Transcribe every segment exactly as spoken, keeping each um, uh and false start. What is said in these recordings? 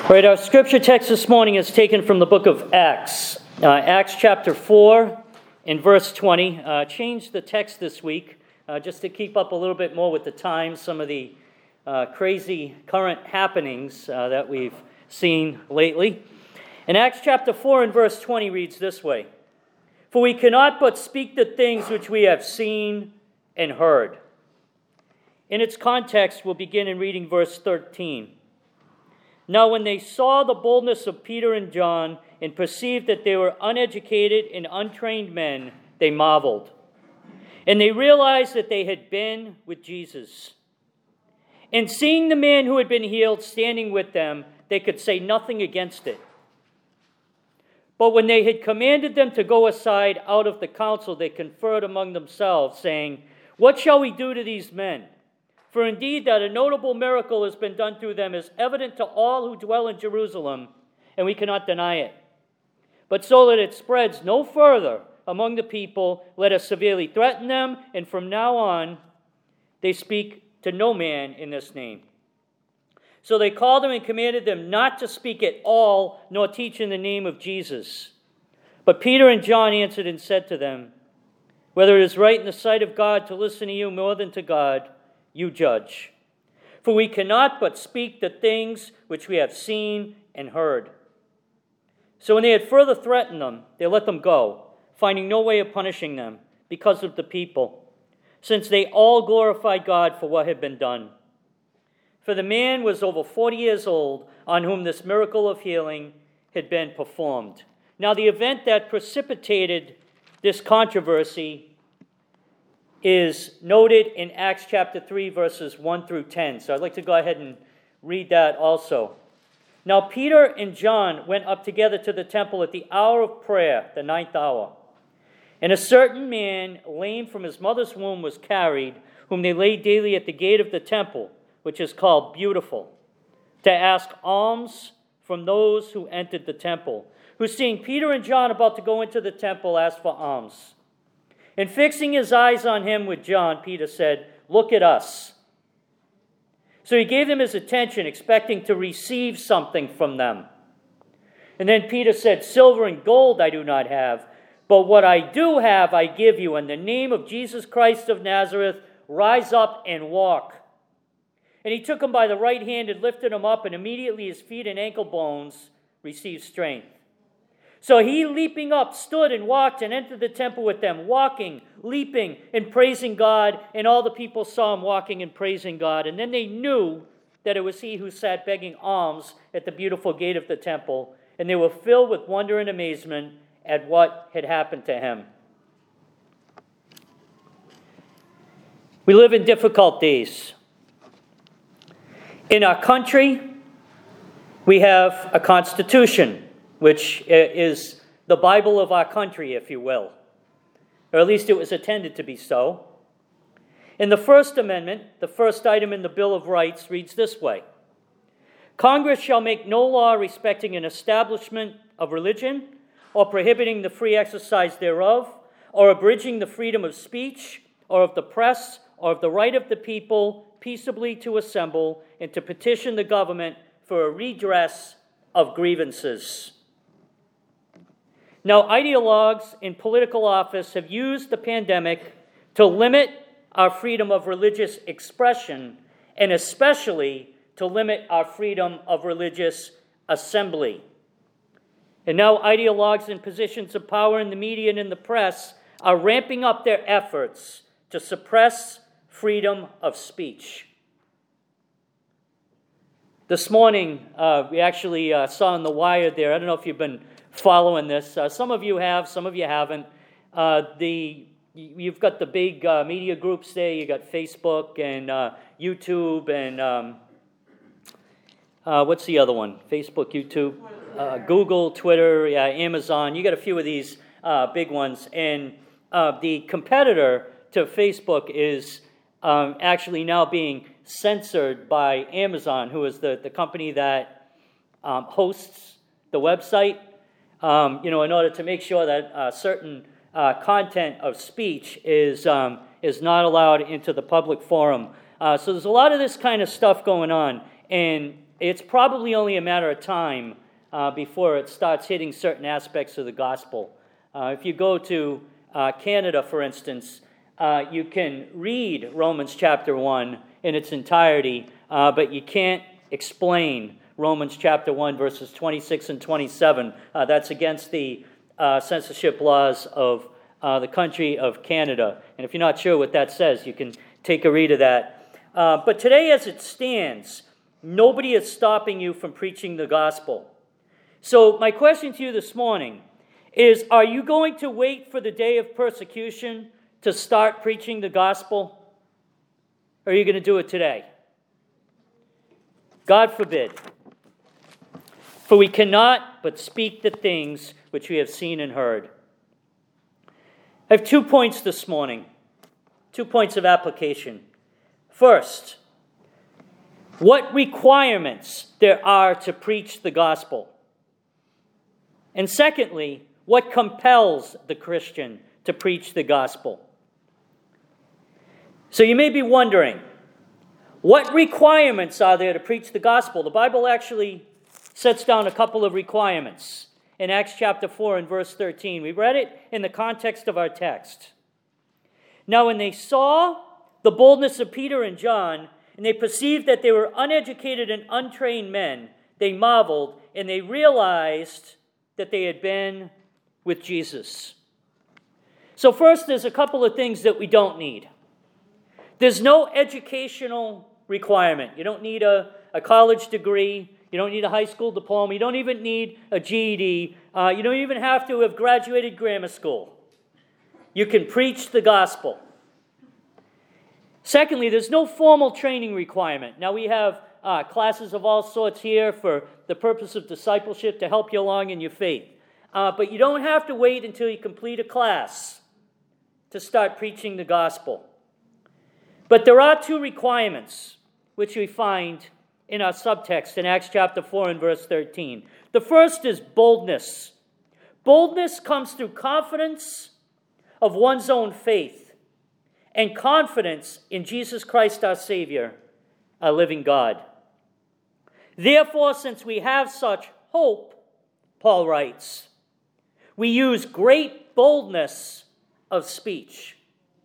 All right, our scripture text this morning is taken from the book of Acts. Uh, Acts chapter four and verse twenty. Uh, changed the text this week uh, just to keep up a little bit more with the times, some of the uh, crazy current happenings uh, that we've seen lately. And Acts chapter four and verse twenty reads this way: "For we cannot but speak the things which we have seen and heard." In its context, we'll begin in reading verse thirteen. "Now when they saw the boldness of Peter and John and perceived that they were uneducated and untrained men, they marveled. And they realized that they had been with Jesus. And seeing the man who had been healed standing with them, they could say nothing against it. But when they had commanded them to go aside out of the council, they conferred among themselves, saying, 'What shall we do to these men? For indeed that a notable miracle has been done through them is evident to all who dwell in Jerusalem, and we cannot deny it. But so that it spreads no further among the people, let us severely threaten them, and from now on they speak to no man in this name.' So they called them and commanded them not to speak at all, nor teach in the name of Jesus. But Peter and John answered and said to them, 'Whether it is right in the sight of God to listen to you more than to God, you judge. For we cannot but speak the things which we have seen and heard.' So when they had further threatened them, they let them go, finding no way of punishing them because of the people, since they all glorified God for what had been done. For the man was over forty years old, on whom this miracle of healing had been performed." Now the event that precipitated this controversy is noted in Acts chapter three, verses one through ten. So I'd like to go ahead and read that also. "Now Peter and John went up together to the temple at the hour of prayer, the ninth hour. And a certain man, lame from his mother's womb, was carried, whom they laid daily at the gate of the temple, which is called Beautiful, to ask alms from those who entered the temple, who, seeing Peter and John about to go into the temple, asked for alms. And fixing his eyes on him with John, Peter said, 'Look at us.' So he gave them his attention, expecting to receive something from them. And then Peter said, 'Silver and gold I do not have, but what I do have I give you. In the name of Jesus Christ of Nazareth, rise up and walk.' And he took him by the right hand and lifted him up, and immediately his feet and ankle bones received strength. So he, leaping up, stood and walked and entered the temple with them, walking, leaping, and praising God. And all the people saw him walking and praising God. And then they knew that it was he who sat begging alms at the beautiful gate of the temple. And they were filled with wonder and amazement at what had happened to him." We live in difficult days. In our country, we have a constitution, which is the Bible of our country, if you will. Or at least it was intended to be so. In the First Amendment, the first item in the Bill of Rights reads this way: "Congress shall make no law respecting an establishment of religion, or prohibiting the free exercise thereof, or abridging the freedom of speech, or of the press, or of the right of the people peaceably to assemble and to petition the government for a redress of grievances." Now, ideologues in political office have used the pandemic to limit our freedom of religious expression, and especially to limit our freedom of religious assembly. And now ideologues in positions of power in the media and in the press are ramping up their efforts to suppress freedom of speech. This morning, uh, we actually uh, saw on the wire there, I don't know if you've been following this. Uh, some of you have, some of you haven't. Uh, the You've got the big uh, media groups there. You got Facebook and uh, YouTube and um, uh, what's the other one? Facebook, YouTube, uh, Google, Twitter, yeah, Amazon. You got a few of these uh, big ones. And uh, the competitor to Facebook is um, actually now being censored by Amazon, who is the, the company that um, hosts the website. Um, you know, in order to make sure that uh, certain uh, content of speech is um, is not allowed into the public forum. Uh, so there's a lot of this kind of stuff going on, and it's probably only a matter of time uh, before it starts hitting certain aspects of the gospel. Uh, if you go to uh, Canada, for instance, uh, you can read Romans chapter one in its entirety, uh, but you can't explain Romans chapter one, verses twenty-six and twenty-seven. Uh, that's against the uh, censorship laws of uh, the country of Canada. And if you're not sure what that says, you can take a read of that. Uh, but today, as it stands, nobody is stopping you from preaching the gospel. So my question to you this morning is, are you going to wait for the day of persecution to start preaching the gospel? Or are you going to do it today? God forbid. For we cannot but speak the things which we have seen and heard. I have two points this morning, two points of application. First, what requirements there are to preach the gospel. And secondly, what compels the Christian to preach the gospel. So you may be wondering, what requirements are there to preach the gospel? The Bible actually sets down a couple of requirements in Acts chapter four and verse thirteen. We read it in the context of our text. Now when they saw the boldness of Peter and John, and they perceived that they were uneducated and untrained men, they marveled, and they realized that they had been with Jesus. So first, there's a couple of things that we don't need. There's no educational requirement. You don't need a, a college degree. You don't need a high school diploma. You don't even need a G E D. Uh, you don't even have to have graduated grammar school. You can preach the gospel. Secondly, there's no formal training requirement. Now, we have uh, classes of all sorts here for the purpose of discipleship to help you along in your faith. Uh, but you don't have to wait until you complete a class to start preaching the gospel. But there are two requirements which we find in our subtext in Acts chapter four and verse thirteen. The first is boldness. Boldness comes through confidence of one's own faith and confidence in Jesus Christ our Savior, our living God. Therefore, since we have such hope, Paul writes, we use great boldness of speech.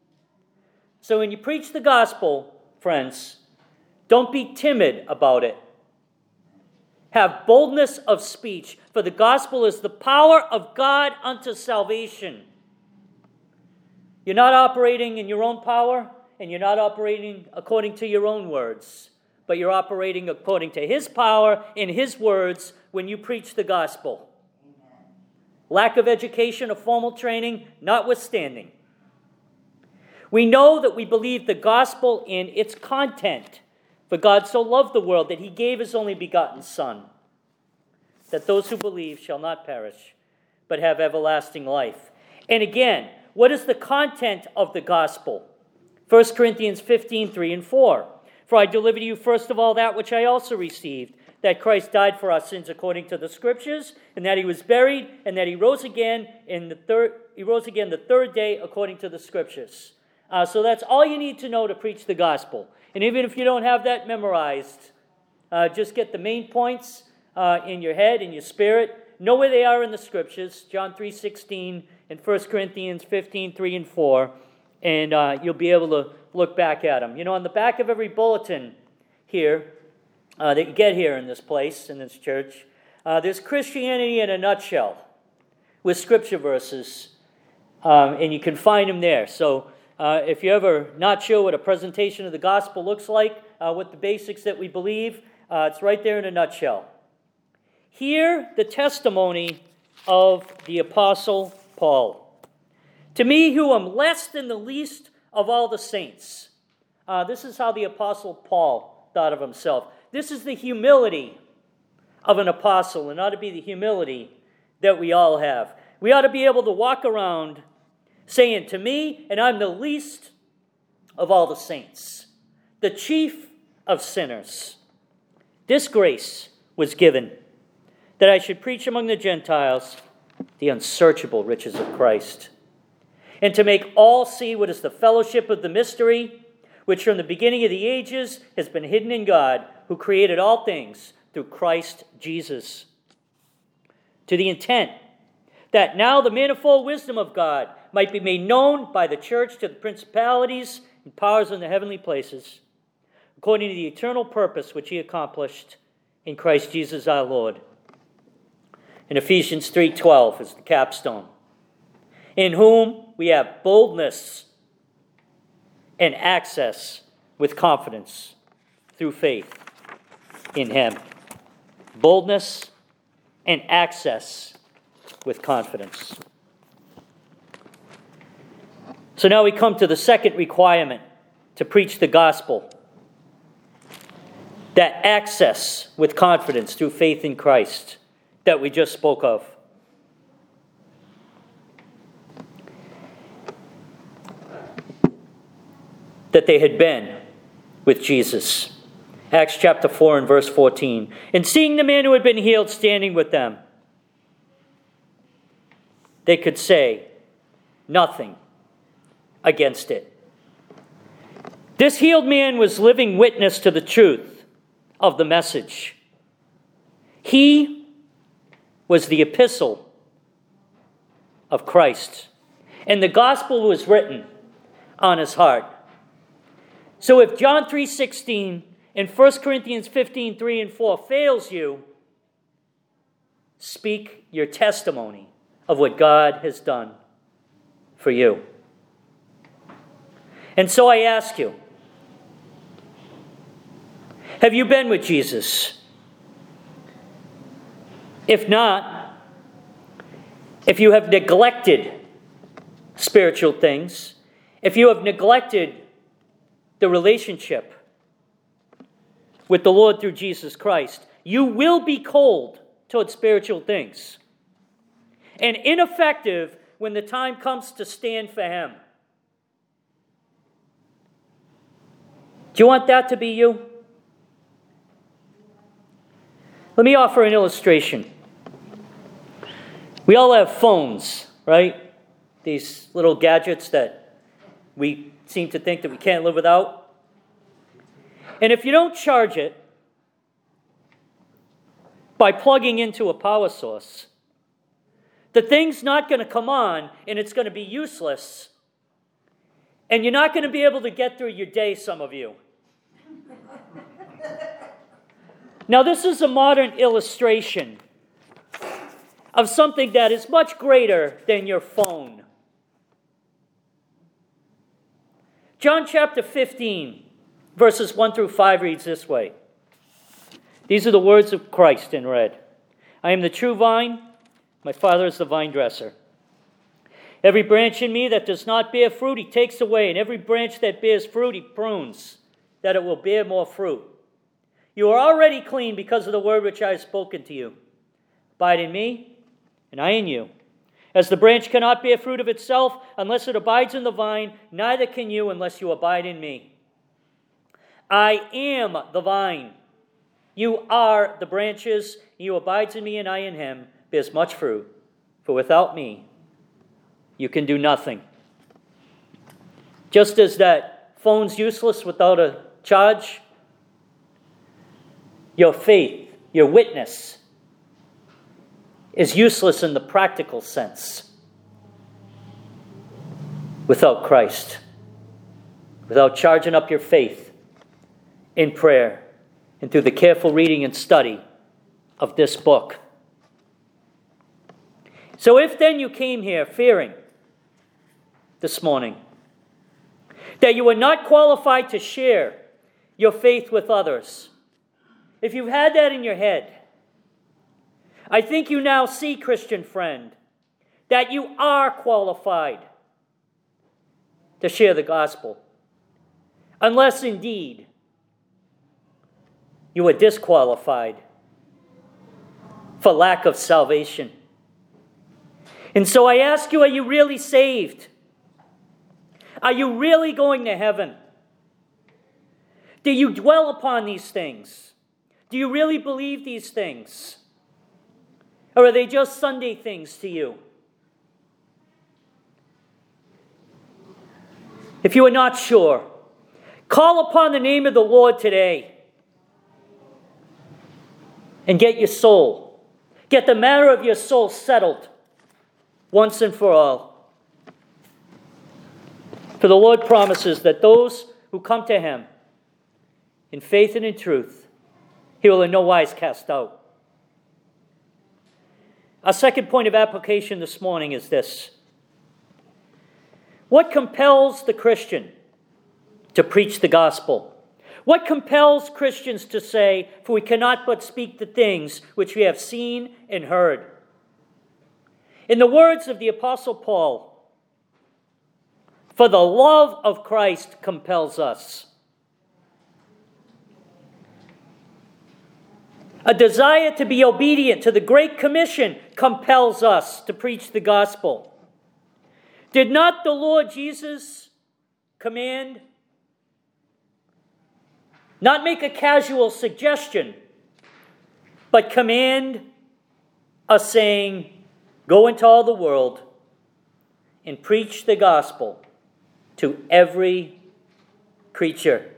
So when you preach the gospel, friends, don't be timid about it. Have boldness of speech, for the gospel is the power of God unto salvation. You're not operating in your own power, and you're not operating according to your own words, but you're operating according to His power in His words when you preach the gospel. Amen. Lack of education or formal training notwithstanding. We know that we believe the gospel in its content. For God so loved the world that He gave His only begotten Son, that those who believe shall not perish, but have everlasting life. And again, what is the content of the gospel? First Corinthians fifteen, three and four. For I delivered to you first of all that which I also received, that Christ died for our sins according to the Scriptures, and that He was buried, and that He rose again in the third. He rose again the third day according to the Scriptures. Uh, so that's all you need to know to preach the gospel. And even if you don't have that memorized, uh, just get the main points uh, in your head, in your spirit. Know where they are in the Scriptures, John three sixteen and First Corinthians fifteen, three and four, and uh, you'll be able to look back at them. You know, on the back of every bulletin here uh, that you get here in this place, in this church, uh, there's Christianity in a nutshell with Scripture verses, um, and you can find them there. So uh, if you're ever not sure what a presentation of the gospel looks like, uh, what the basics that we believe, uh, it's right there in a nutshell. Hear the testimony of the Apostle Paul. To me, who am less than the least of all the saints. Uh, this is how the Apostle Paul thought of himself. This is the humility of an apostle, and ought to be the humility that we all have. We ought to be able to walk around saying, to me, and I'm the least of all the saints, the chief of sinners. This grace was given, that I should preach among the Gentiles the unsearchable riches of Christ, and to make all see what is the fellowship of the mystery, which from the beginning of the ages has been hidden in God, who created all things, through Christ Jesus, to the intent that now the manifold wisdom of God might be made known by the church to the principalities and powers in the heavenly places, according to the eternal purpose which he accomplished in Christ Jesus our Lord. In Ephesians three twelve is the capstone, in whom we have boldness and access with confidence through faith in him. Boldness and access with confidence. So now we come to the second requirement to preach the gospel. That access with confidence through faith in Christ that we just spoke of. That they had been with Jesus. Acts chapter four and verse fourteen. And seeing the man who had been healed standing with them, they could say nothing against it. This healed man was living witness to the truth of the message. He was the epistle of Christ, and the gospel was written on his heart. So if John three sixteen and First Corinthians fifteen three and four fails you, speak your testimony of what God has done for you. And so I ask you, have you been with Jesus? If not, if you have neglected spiritual things, if you have neglected the relationship with the Lord through Jesus Christ, you will be cold toward spiritual things and ineffective when the time comes to stand for him. Do you want that to be you? Let me offer an illustration. We all have phones, right? These little gadgets that we seem to think that we can't live without. And if you don't charge it by plugging into a power source, the thing's not going to come on and it's going to be useless. And you're not going to be able to get through your day, some of you. Now, this is a modern illustration of something that is much greater than your phone. John chapter fifteen, verses one through five reads this way. These are the words of Christ in red. I am the true vine, my Father is the vine dresser. Every branch in me that does not bear fruit, he takes away, and every branch that bears fruit, he prunes, that it will bear more fruit. You are already clean because of the word which I have spoken to you. Abide in me, and I in you. As the branch cannot bear fruit of itself unless it abides in the vine, neither can you unless you abide in me. I am the vine. You are the branches. He who abides in me and I in him bears much fruit. For without me, you can do nothing. Just as that phone's useless without a charge, your faith, your witness, is useless in the practical sense without Christ, without charging up your faith in prayer and through the careful reading and study of this book. So if then you came here fearing this morning that you were not qualified to share your faith with others, if you've had that in your head, I think you now see, Christian friend, that you are qualified to share the gospel, unless indeed you are disqualified for lack of salvation. And so I ask you, are you really saved? Are you really going to heaven? Do you dwell upon these things? Do you really believe these things? Or are they just Sunday things to you? If you are not sure, call upon the name of the Lord today. and get your soul. Get the matter of your soul settled once and for all. For the Lord promises that those who come to him in faith and in truth, he will in no wise cast out. Our second point of application this morning is this. What compels the Christian to preach the gospel? What compels Christians to say, for we cannot but speak the things which we have seen and heard? In the words of the Apostle Paul, for the love of Christ compels us. A desire to be obedient to the Great Commission compels us to preach the gospel. Did not the Lord Jesus command, not make a casual suggestion, but command us saying, go into all the world and preach the gospel to every creature.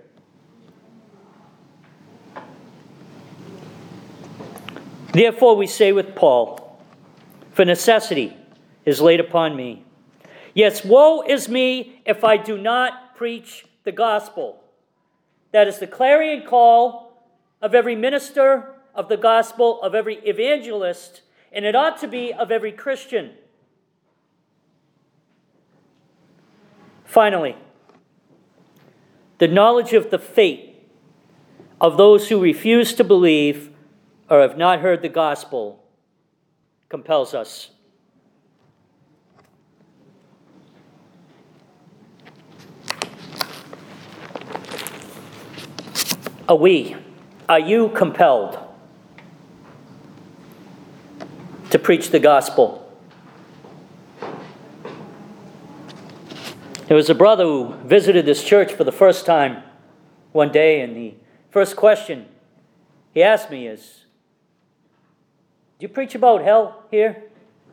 Therefore we say with Paul, for necessity is laid upon me. Yes, woe is me if I do not preach the gospel. That is the clarion call of every minister of the gospel, of every evangelist, and it ought to be of every Christian. Finally, the knowledge of the fate of those who refuse to believe or have not heard the gospel compels us. Are we, are you compelled to preach the gospel? There was a brother who visited this church for the first time one day, and the first question he asked me is, do you preach about hell here?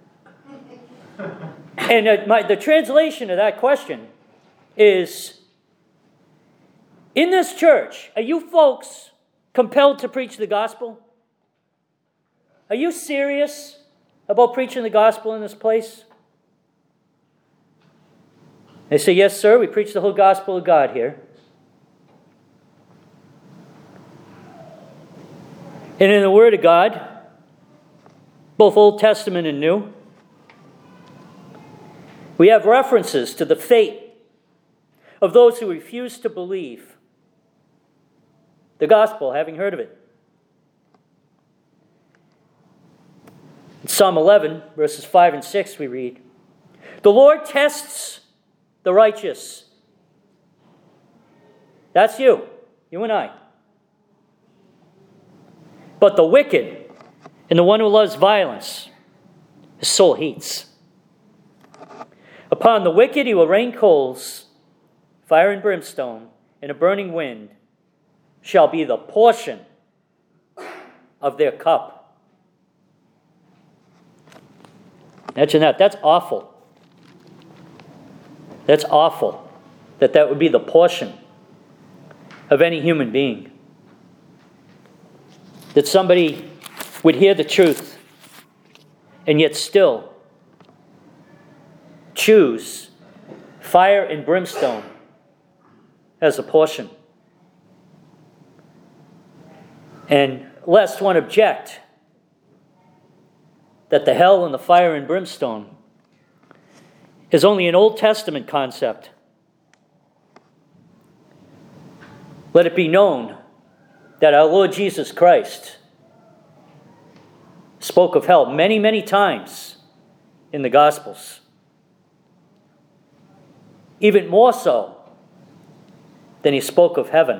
And uh, my, the translation of that question is, in this church, are you folks compelled to preach the gospel? Are you serious about preaching the gospel in this place? They say, yes, sir, we preach the whole gospel of God here. And in the Word of God, both Old Testament and New, we have references to the fate of those who refuse to believe the gospel, having heard of it. In Psalm eleven, verses five and six, we read, the Lord tests the righteous. That's you, you and I. But the wicked and the one who loves violence, his soul hates. Upon the wicked he will rain coals, fire and brimstone, and a burning wind shall be the portion of their cup. Imagine that. That's awful. That's awful that that would be the portion of any human being. That somebody would hear the truth and yet still choose fire and brimstone as a portion. And lest one object that the hell and the fire and brimstone is only an Old Testament concept, let it be known that our Lord Jesus Christ spoke of hell many, many times in the Gospels. Even more so than he spoke of heaven.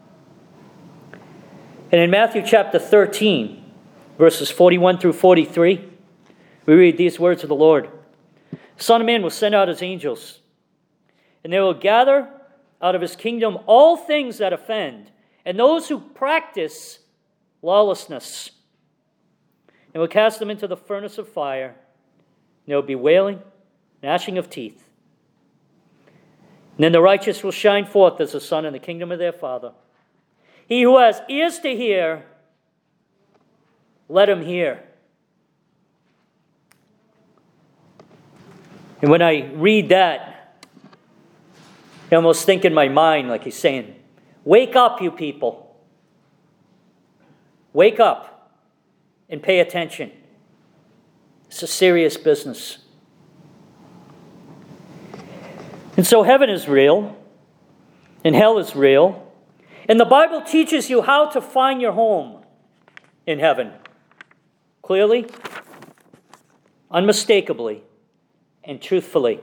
And in Matthew chapter thirteen, verses forty-one through forty-three, we read these words of the Lord. The Son of Man will send out his angels, and they will gather out of his kingdom all things that offend, and those who practice lawlessness, and will cast them into the furnace of fire, and there will be wailing, gnashing of teeth. And then the righteous will shine forth as the sun in the kingdom of their Father. He who has ears to hear, let him hear. And when I read that, I almost think in my mind like he's saying, wake up, you people. Wake up and pay attention. It's a serious business. And so heaven is real, and hell is real. And the Bible teaches you how to find your home in heaven. Clearly, unmistakably, and truthfully.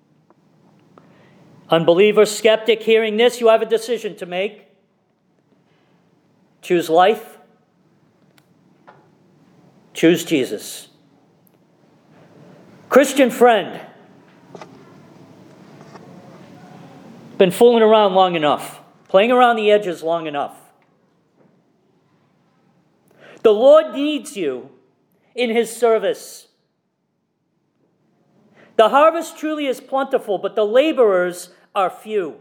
Unbeliever, skeptic, hearing this, you have a decision to make. Choose life. Choose Jesus. Christian friend, been fooling around long enough, playing around the edges long enough. The Lord needs you in his service. The harvest truly is plentiful, but the laborers are few.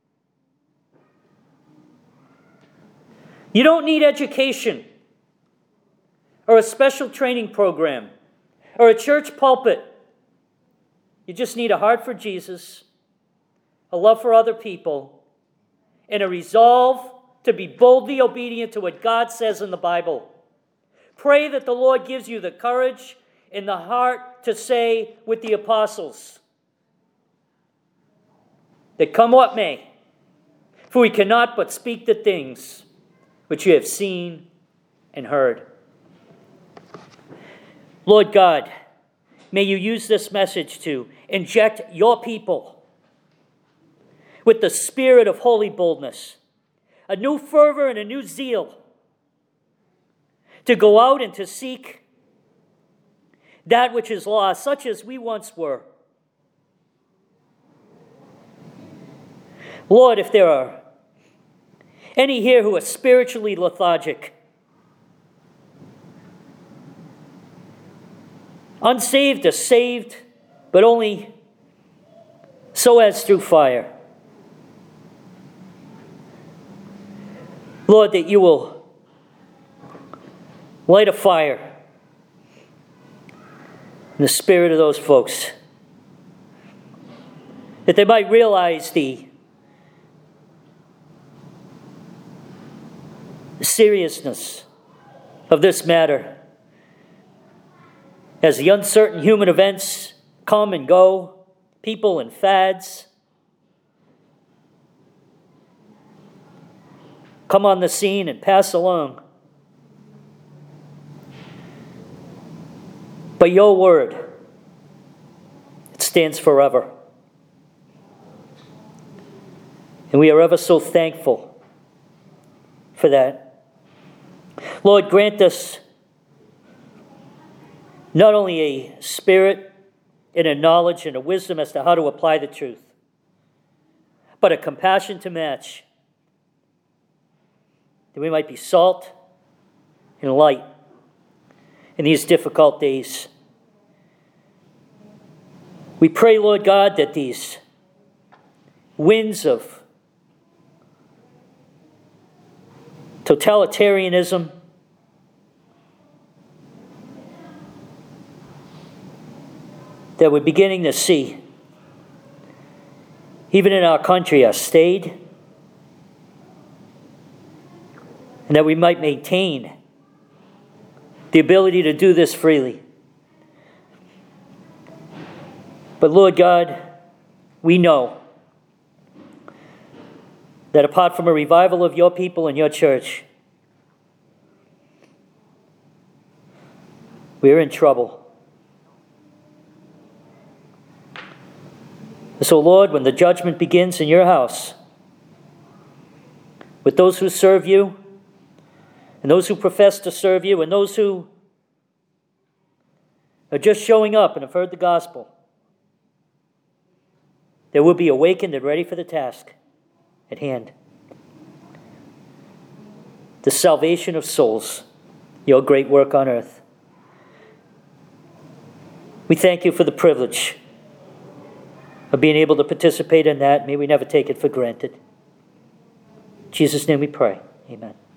You don't need education or a special training program or a church pulpit. You just need a heart for Jesus, a love for other people, and a resolve to be boldly obedient to what God says in the Bible. Pray that the Lord gives you the courage and the heart to say with the apostles, that come what may, for we cannot but speak the things which you have seen and heard. Lord God, may you use this message to inject your people with the spirit of holy boldness, a new fervor and a new zeal to go out and to seek that which is lost, such as we once were. Lord, if there are any here who are spiritually lethargic, unsaved or saved, but only so as through fire, Lord, that you will light a fire in the spirit of those folks, that they might realize the seriousness of this matter as the uncertain human events come and go, people and fads come on the scene and pass along. But your word, it stands forever. And we are ever so thankful for that. Lord, grant us not only a spirit and a knowledge and a wisdom as to how to apply the truth, but a compassion to match, that we might be salt and light in these difficult days. We pray, Lord God, that these winds of totalitarianism, that we're beginning to see, even in our country, are stayed, and that we might maintain the ability to do this freely. But Lord God, we know that apart from a revival of your people and your church, we're in trouble. So Lord, when the judgment begins in your house, with those who serve you, and those who profess to serve you, and those who are just showing up and have heard the gospel, they will be awakened and ready for the task at hand. The salvation of souls, your great work on earth. We thank you for the privilege of being able to participate in that. May we never take it for granted. In Jesus' name we pray. Amen.